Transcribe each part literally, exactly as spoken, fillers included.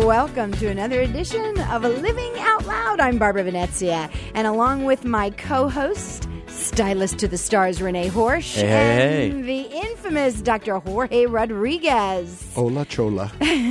welcome to another edition of Living Out Loud. I'm Barbara Venezia, and along with my co-host, stylist to the stars, Renee Horsch, hey, and hey. the infamous Doctor Jorge Rodriguez. Hola, chola.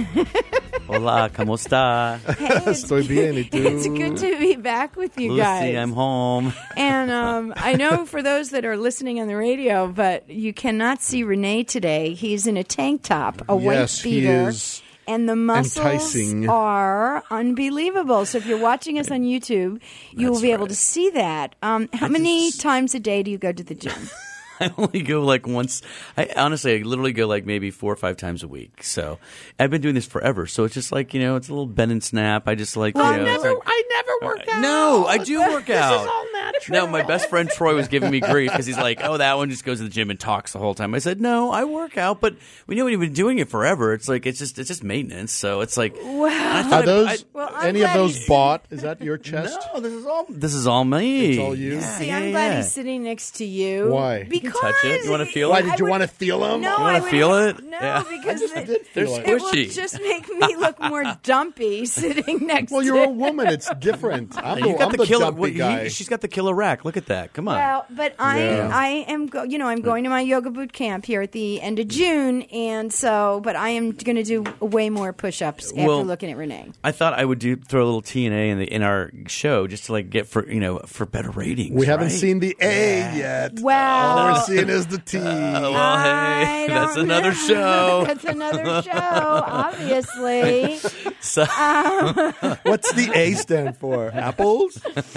Hola, ¿cómo está? Hey, Estoy bien, ¿y tú? It's good to be back with you Lucy, guys. I'm home. And um, I know for those that are listening on the radio, but you cannot see Renee today. He's in a tank top, a white Yes, he beater. is And the muscles enticing. are unbelievable. So if you're watching us on YouTube, you will That's be able right. to see that. Um, how I many just- times a day do you go to the gym? I only go like once. I honestly, I literally go like maybe four or five times a week. So I've been doing this forever. So it's just like, you know, it's a little bend and snap. I just like, Well, you know. I it's never- like- I never work out. No, I do work out. This is all natural. No, my best friend Troy was giving me grief because he's like, "Oh, that one just goes to the gym and talks the whole time." I said, "No, I work out, but we know we've been doing it forever. It's like it's just it's just maintenance. So it's like, Wow. Are those I- Well, I'm any of glad those he's- bought? Is that your chest? no, this is all this is all me. It's all you? Yeah, See, yeah, I'm glad yeah. he's sitting next to you. Why? You Because can touch it. You wanna feel Why it? did I you would- want to feel them? No, You wanna I would- feel it? No, Yeah. because I it, did They're feel it. it will squishy. just make me look more dumpy sitting next Well, to you're a woman. It's different. I'm the, You got I'm the, the killer. dumpy what, he- guy. she's got the killer rack. Look at that. Come on. Well, but I Yeah. I am go, you know I'm going to my yoga boot camp here at the end of June, and so but I am going to do way more push-ups after Well, looking at Renee. I thought I would do throw a little T N A in the in our show just to like get for you know for better ratings. we haven't right? seen the A yet. Well, All we're seeing is the T. Oh, well, I hey, don't that's another know. show. That's another show, obviously. So, What's the A stand for? Apples?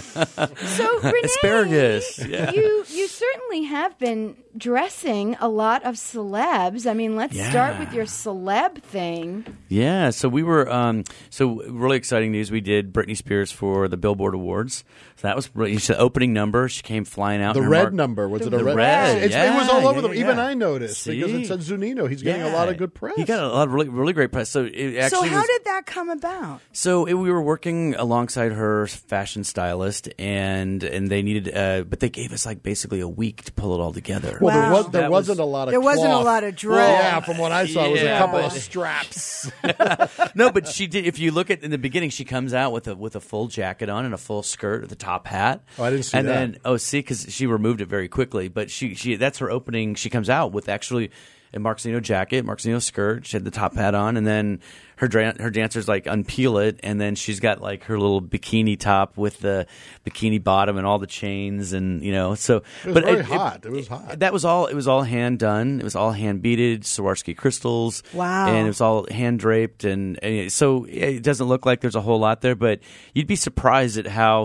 So Renee, Asparagus, yeah. you you certainly have been dressing a lot of celebs. I mean, let's start with Yeah. your celeb thing. yeah, so we were um, so really exciting news. We did Britney Spears for the Billboard Awards. So that was really the opening number. She came flying out. The in her red mark- number. Was it The a red? red, It's, yeah, it was all over yeah, them. yeah, Even yeah. I noticed because it See? said Zunino. He's getting a Yeah. lot of good press. He got a lot of really really great press. So it So actually how was, did that come about? So it, we were working alongside her fashion stylist, and and they needed, uh, but they gave us like basically a week to pull it all together. Well, there, Wow. was, there That was- wasn't a lot of There wasn't a cloth. lot of dress. Well, yeah, from what I saw, it was a Yeah, couple but- of straps. No, but she did. If you look at in the beginning, she comes out with a with a full jacket on and a full skirt with a top hat. Oh, I didn't see and that. then oh, see, because she removed it very quickly. But she she that's her opening. She comes out with actually a Marxino jacket, Marxino skirt. She had the top hat on, and then her dra- her dancers like unpeel it, and then she's got like her little bikini top with the bikini bottom and all the chains, and you know. So, It was but very hot. It was hot. That was all. It was all hand done. It was all hand beaded Swarovski crystals. Wow. And it was all hand draped, and, and so it doesn't look like there's a whole lot there, but you'd be surprised at how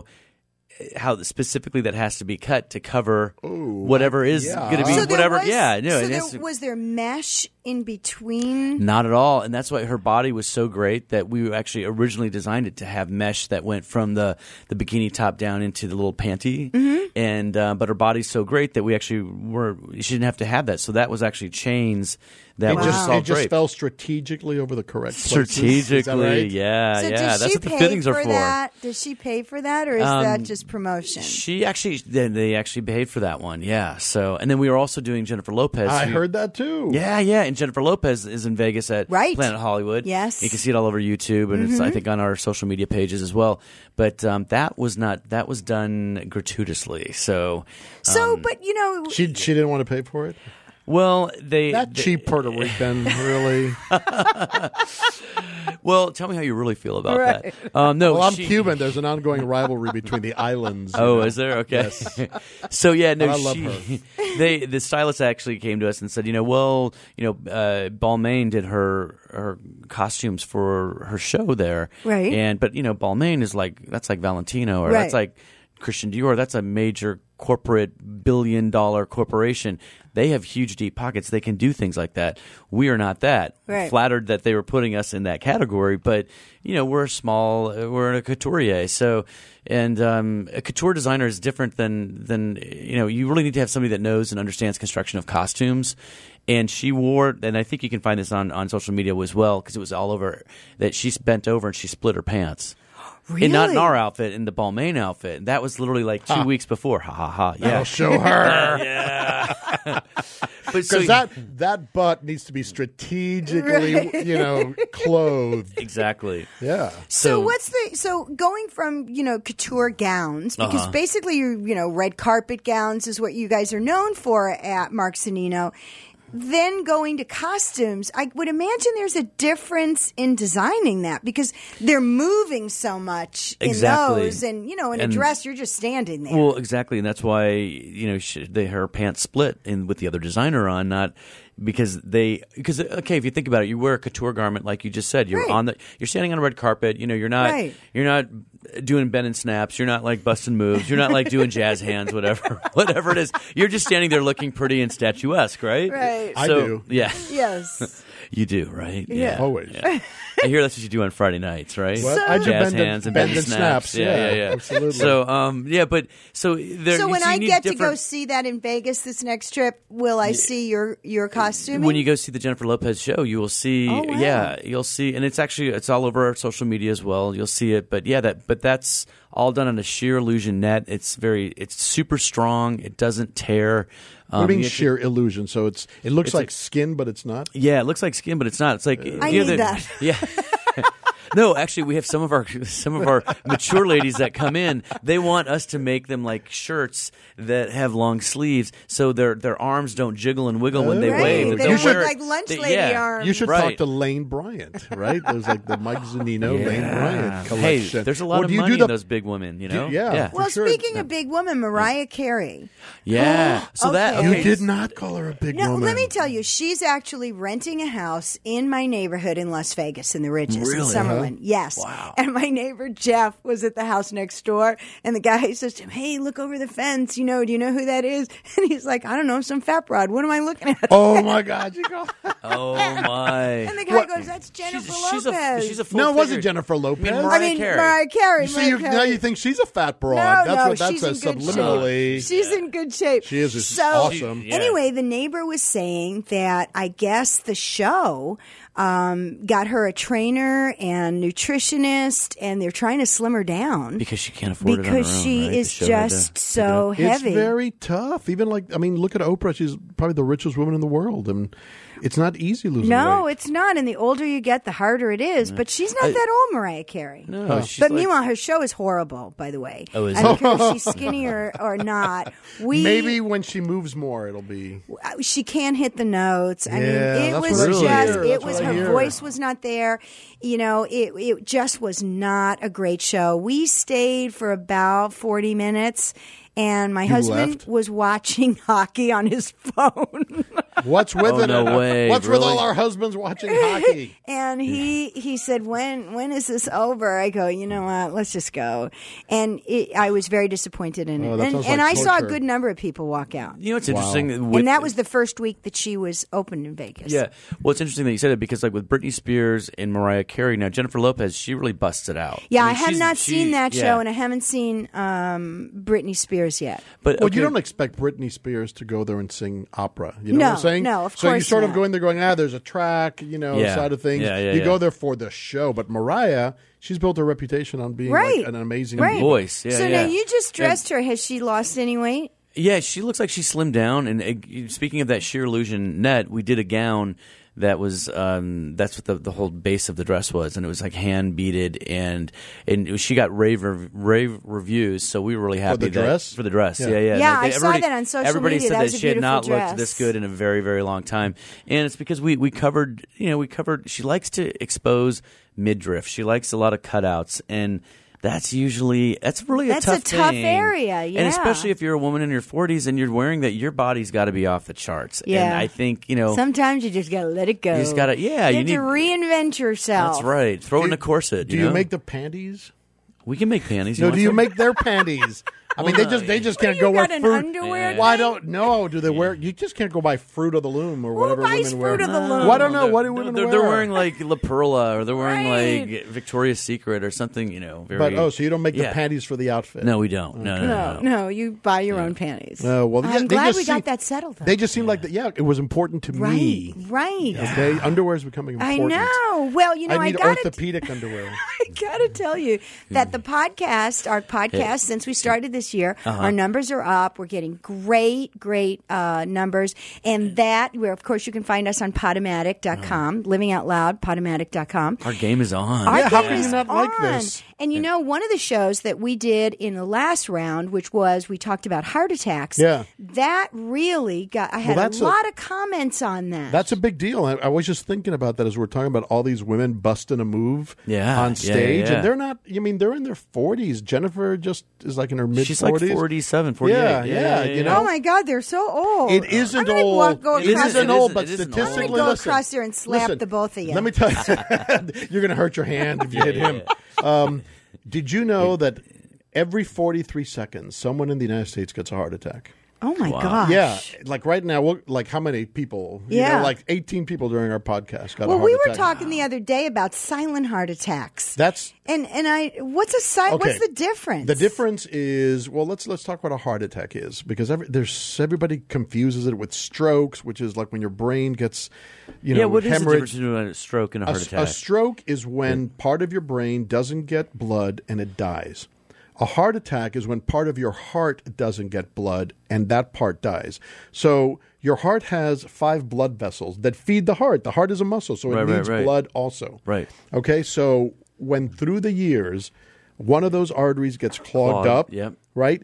how specifically that has to be cut to cover whatever is yeah. going to be So there whatever. was- yeah, no, So it there, has to- was there mesh in between? not at all, and that's why her body was so great that we actually originally designed it to have mesh that went from the, the bikini top down into the little panty, Mm-hmm. and uh, but her body's so great that we actually were she didn't have to have that, so that was actually chains that It were just, just all it just draped. fell strategically over the correct places. Strategically, Is that right? yeah, So yeah, does that's she what the pay fittings for are for. that? Does she pay for that, or is Um, that just promotion? She actually, they, they actually paid for that one, yeah. So, and then we were also doing Jennifer Lopez. I who- heard that too. Yeah, yeah, and Jennifer Lopez is in Vegas at Right. Planet Hollywood. Yes. You can see it all over YouTube, and it's I think on our social media pages as well. But um, that was not that was done gratuitously. So, so, um, but you know, She she didn't want to pay for it. well, they That they- cheap Puerto Rican, really. Well, tell me how you really feel about Right. that. Um, no, Well, I'm she- Cuban. There's an ongoing rivalry between the islands. you Oh, know. is there? Okay. Yes. So yeah, no, But I love she, her. they the stylist actually came to us and said, you know, well, you know, uh, Balmain did her her costumes for her show there, Right. And but you know, Balmain is like that's like Valentino or Right. that's like Christian Dior. That's a major corporate billion dollar corporation. They have huge deep pockets. They can do things like that. We are not that. Right. Flattered that they were putting us in that category, but you know we're small. We're a couturier, so and um, a couture designer is different than than you know. You really need to have somebody that knows and understands construction of costumes. And she wore, and I think you can find this on, on social media as well because it was all over. That she bent over and she split her pants. really? And not in our outfit, in the Balmain outfit. That was literally like two weeks before. Ha ha ha. Yeah. That'll show her. Yeah. But Because so- that that butt needs to be strategically, Right. you know, clothed. exactly. Yeah. So, what's the so going from you know couture gowns because Uh-huh. basically you you know red carpet gowns is what you guys are known for at Mark Zanino. Then going to costumes, I would imagine there's a difference in designing that because they're moving so much in Exactly. those, and you know in And- a dress you're just standing there. Well, exactly, and that's why you know she, they, her pants split in with the other designer on, not because they because okay, if you think about it, you wear a couture garment like you just said. You're Right. on the you're standing on a red carpet. You know, you're not Right. you're not doing bend and snaps. You're not like busting moves. You're not like doing jazz hands, whatever, whatever it is. You're just standing there looking pretty and statuesque, right? Right. I So, do. Yeah, Yes. you do, right? Yeah. Always. Yeah. I hear that's what you do on Friday nights, right? What? So- I do Jazz bend hands and bend bend and snaps. snaps. Yeah, yeah, yeah. Absolutely. So, um, yeah, but so there. So when so you I need get to go different- see that in Vegas this next trip, will I see your your costume? when you go see the Jennifer Lopez show, you will see. Oh, wow. Yeah, you'll see, and it's actually it's all over our social media as well. You'll see it, but yeah, that but that's all done on a sheer illusion net. It's very, it's super strong. It doesn't tear. Um, What do you mean you- sheer illusion? So it's it looks It's like like- skin, but it's not. Yeah, it looks like skin, but it's not. It's like I you know, need the- that. Yeah. No, actually, we have some of our some of our mature ladies that come in. They want us to make them like shirts that have long sleeves, so their their arms don't jiggle and wiggle when they Right. wave. They They'll don't wear look it- like lunch they- lady yeah. arms. You should Right. talk to Lane Bryant, right? There's like the Mike Zanino, Lane Bryant collection. Hey, there's a lot Or of do you money do the- in those big women, you know. yeah. yeah, For well, sure. speaking of big women, Mariah Carey. yeah. So that Okay. You okay. did not call her a big No, woman. let me tell you, she's actually renting a house in my neighborhood in Las Vegas in the Ridges in Really? Summerlin. Yes. Wow. And my neighbor Jeff was at the house next door, and the guy says to him, "Hey, look over the fence. You know, do you know who that is?" And he's like, "I don't know, some fat broad. What am I looking at?" Oh my God! You go. Oh my. And the guy What? goes, "That's Jennifer she's, she's a Lopez." she's a full No, it wasn't figured- Jennifer Lopez. I mean, I Mariah mean, Carey. Mariah Carey. You see, Mariah you, Carey. now you think she's a fat broad. No, That's no, what that she's says in good subliminally. shape. She's in good shape. She is just so, awesome. Yeah. Anyway, the neighbor was saying that I guess the show um, got her a trainer and nutritionist, and they're trying to slim her down because she can't afford it on her because own, she right? The is show had to just pick it so up. heavy. It's very tough. Even like, I mean, look at Oprah. She's probably the richest woman in the world, and it's not easy losing no, weight. it's not. And the older you get, the harder it is. But she's not that old, Mariah Carey. No, she's But like- meanwhile, her show is horrible, by the way. Oh, is I it? don't care if she's skinny or, or not. We Maybe when she moves more, it'll be. she can't hit the notes. I Yeah, mean, it that's was what I just hear. it That's was what I her hear. voice was not there. You know, it it just was not a great show. We stayed for about forty minutes. And my husband left? was watching hockey on his phone. What's with Oh, it? no way. What's with Really? all our husbands watching hockey? And he he said, "When when is this over?" I go, "You know what? Let's just go." And it, I was very disappointed in it. Oh, that and sounds and like I saw a torture. good number of people walk out. You know what's Wow. interesting? With- And that was the first week that she was open in Vegas. Yeah. Well, it's interesting that you said it because, like, with Britney Spears and Mariah Carey, now Jennifer Lopez, she really busts it out. Yeah, I, mean, have she's- not she- seen that yeah. show, and I haven't seen um, Britney Spears yet. But Well, okay, you don't expect Britney Spears to go there and sing opera. You know No, what I'm saying? no, of So you course sort of not. go in there going, ah, there's a track, you know, Yeah. side of things. Yeah, yeah, you yeah. go there for the show. But Mariah, she's built her reputation on being Right. like an amazing Right. voice. Yeah, so yeah. now you just dressed her. Has she lost any weight? Yeah, she looks like she slimmed down. And uh, speaking of that sheer illusion net, we did a gown that was um, that's what the, the whole base of the dress was, and it was like hand beaded, and and it was- she got rave rev- rave reviews. So we were really happy the that, dress? for the dress. Yeah. Yeah, yeah. Yeah, They- I saw everybody- that on social Everybody media. said That that, was a she had not beautiful looked this dress. good in a very very long time, and it's because we we covered you know we covered. She likes to expose midriff. She likes a lot of cutouts and. That's usually that's really a That's a tough tough thing. area, yeah. And especially if you're a woman in your forties and you're wearing that, your body's got to be off the charts. Yeah. And I think you know Sometimes you just gotta let it go. You just gotta- yeah, You, you have to reinvent yourself. that's right. Throw it in Do- a corset. Do you you know? make the panties? We can make panties. No, want do you some? make their panties? I mean, Well, they just they just What, can't you go wear got an fruit. underwear Yeah. Why thing? don't no? Do they wear? You just can't go buy Fruit of the Loom or whatever buys women wear. Fruit of the Loom? Well, I don't know. They're- What do no, women they're, wear? they're wearing like La Perla or they're wearing Right. like Victoria's Secret or something. You know, very. But oh, so you don't make the Yeah. panties for the outfit? No, we don't. No, no, no. No, no. no, you buy your own panties. No, well, yeah, I'm they glad just we seem- got that settled. Though. They just seem like that. Yeah, it was important to right, me. right. Okay, underwear is becoming I important. know. Well, you know, I I, need gotta, orthopedic underwear. I gotta tell you that the podcast, our podcast, since we started this this year. Uh-huh. Our numbers are up. We're getting great, great uh, numbers. And that, where of course, you can find us on Podomatic dot com, uh-huh. Living Out Loud, Podomatic dot com. Our game is on. Our yeah, game how can is you not on. like this? And you know, one of the shows that we did in the last round, which was we talked about heart attacks, yeah. that really got, I had well, a lot a, of comments on that. That's a big deal. I, I was just thinking about that as we're talking about all these women busting a move yeah, on stage. Yeah, yeah. And they're not, I mean, they're in their forties. Jennifer just is like in her mid-forties. She's like forty-seven, forty-eight. Yeah, yeah, yeah, yeah, yeah, you know. Oh, my God, they're so old. It isn't I'm gonna old. Walk, go it across isn't there. old, but It isn't statistically, I'm going to go listen, across there and slap listen, the both of you. Let me tell you, you're going to hurt your hand if you hit him. Um, did you know that every forty-three seconds, someone in the United States gets a heart attack? Oh, my Wow. gosh. Yeah, like right now, we'll, like how many people? You Yeah. know, like eighteen people during our podcast got Well, a heart we were attack. talking the other day about silent heart attacks. That's and and I what's a si- okay. what's the difference? The difference is, well, let's let's talk about a heart attack is, because every, there's everybody confuses it with strokes, which is like when your brain gets, you know, yeah, what is the hemorrhage. difference between a stroke and a heart A, attack? a stroke is when part of your brain doesn't get blood and it dies. A heart attack is when part of your heart doesn't get blood and that part dies. So your heart has five blood vessels that feed the heart. The heart is a muscle, so it Right, right, needs right. blood also. Right. Okay, so when through the years one of those arteries gets clogged, Clogged, up, yep. right?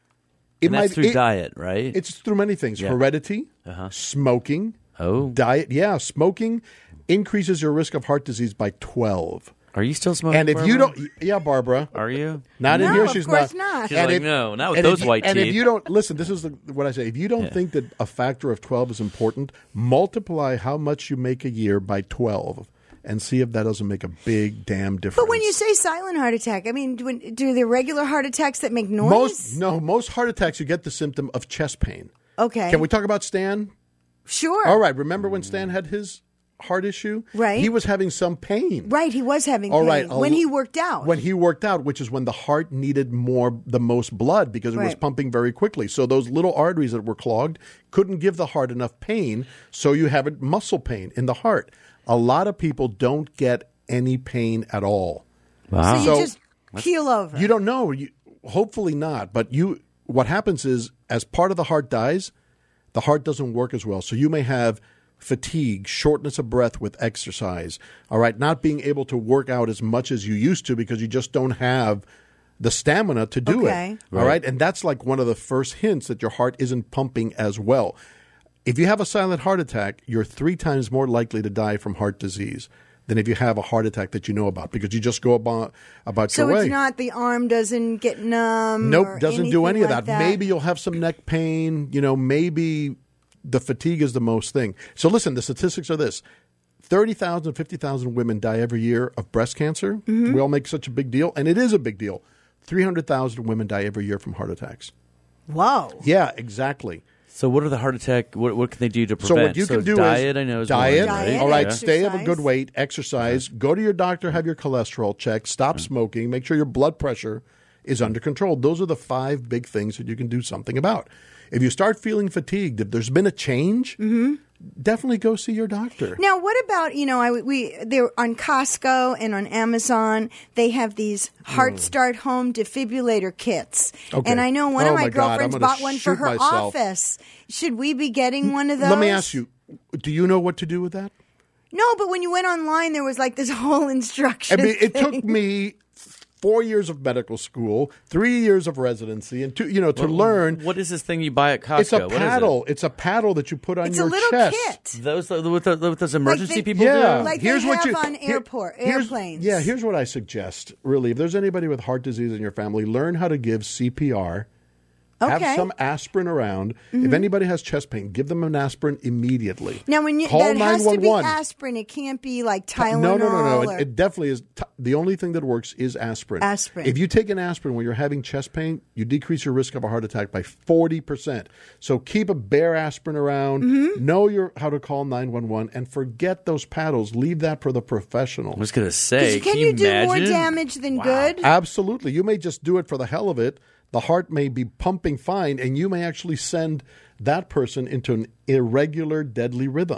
It and that's through it- diet, right? It's through many things. Yeah. Heredity, Uh-huh. smoking, Oh. diet. Yeah, smoking increases your risk of heart disease by twelve. Are you still smoking? And if you Barbara? don't, yeah, Barbara, Are you? not in No, here. of She's course not. not. She's And like, no, not with and those if you- white And teeth. if you don't listen, this is the, what I say. If you don't Yeah. think that a factor of twelve is important, multiply how much you make a year by twelve, and see if that doesn't make a big damn difference. But when you say silent heart attack, I mean, do, do the regular heart attacks that make noise? most no, most heart attacks, you get the symptom of chest pain. Okay. Can we talk about Stan? Sure. All right. Remember when Stan had his heart issue? Right. He was having some pain. Right, he was having All pain right, when I'll- he worked out. When he worked out, which is when the heart needed more, the most blood because it was Right. pumping very quickly. So those little arteries that were clogged couldn't give the heart enough pain. So you have a muscle pain in the heart. A lot of people don't get any pain at all. Wow. so you So- just keel over. You don't know. You, hopefully not. But you, what happens is, as part of the heart dies, the heart doesn't work as well. So you may have fatigue, shortness of breath with exercise. All right, not being able to work out as much as you used to because you just don't have the stamina to do Okay. it. All right, and that's like one of the first hints that your heart isn't pumping as well. If you have a silent heart attack, you're three times more likely to die from heart disease than if you have a heart attack that you know about because you just go about, about so your way. it's not the arm doesn't get numb. Nope, or doesn't do any anything of like that. Maybe you'll have some neck pain. You know, maybe the fatigue is the most thing. So listen, the statistics are this. thirty thousand, fifty thousand women die every year of breast cancer. Mm-hmm. We all make such a big deal, and it is a big deal. three hundred thousand women die every year from heart attacks. Whoa. Yeah, exactly. So what are the heart attack? What, what can they do to So prevent? what you can it's do diet, is I know is diet. one, Diet, All right, Yeah. stay of a exercise. good weight, exercise. Go to your doctor, have your cholesterol checked, stop smoking, make sure your blood pressure is under control. Those are the five big things that you can do something about. If you start feeling fatigued, if there's been a change, definitely go see your doctor. Now, what about, you know, I we they're on Costco and on Amazon. They have these Heart Start home defibrillator kits, Hmm. Okay. and I know one Oh, of my, my God, I'm girlfriends gonna bought one for shoot her myself. office. Should we be getting one of those? Let me ask you, do you know what to do with that? No, but when you went online, there was like this whole instruction. I mean, it thing. took me four years of medical school, three years of residency, and two, you know, to learn. What is this thing you buy at Costco? It's a What is it? paddle. It's a paddle that you put on It's your a little chest. kit. Those with, the, with those emergency they- people Yeah, do? Like they here's what have you on here- airport- here's- airplanes. Yeah, here's what I suggest. Really, if there's anybody with heart disease in your family, learn how to give C P R. Okay. Have some aspirin around. Mm-hmm. If anybody has chest pain, give them an aspirin immediately. Now, when you Call that has to be nine one one. aspirin, it can't be like Tylenol. No, no, no, no. or- It, it definitely is. T- the only thing that works is aspirin. Aspirin. If you take an aspirin when you're having chest pain, you decrease your risk of a heart attack by forty percent. So keep a bare aspirin around. Mm-hmm. Know your how to call nine one one and forget those paddles. Leave that for the professional. I was going to say, can, can you, do more imagine? damage than good? Absolutely. You may just do it for the hell of it. The heart may be pumping fine, and you may actually send that person into an irregular, deadly rhythm.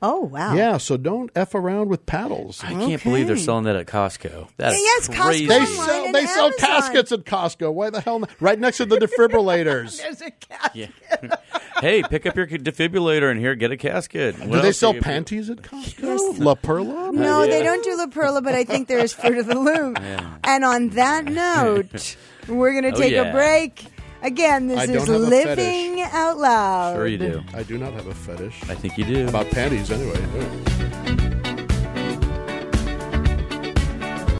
Oh, wow. Yeah, so don't F around with paddles. I can't believe they're Okay. selling that at Costco. That's Yes, Costco crazy. They online sell and they sell Amazon. caskets at Costco. Why the hell not? Right next to the defibrillators. There's a cat. Yeah. Hey, pick up your defibrillator and here, get a casket. What Do they else sell do you- panties at Costco? La Perla? No, Yeah. they don't do La Perla, but I think there is Fruit of the Loom. And on that note, we're going to Oh, take yeah. a break. Again, this I is don't have a Living fetish. Out Loud. Sure you do. I do not have a fetish. I think you do. About panties, anyway.